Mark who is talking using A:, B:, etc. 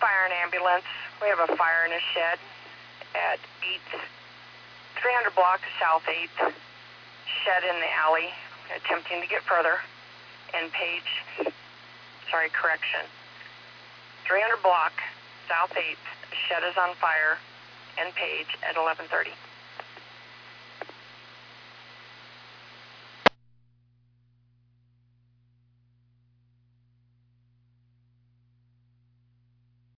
A: fire and ambulance. We have a fire in a shed at 300 block South 8th, shed in the alley, attempting to get further. And correction. 300 block South 8th, shed is on fire, and Page at 11:30.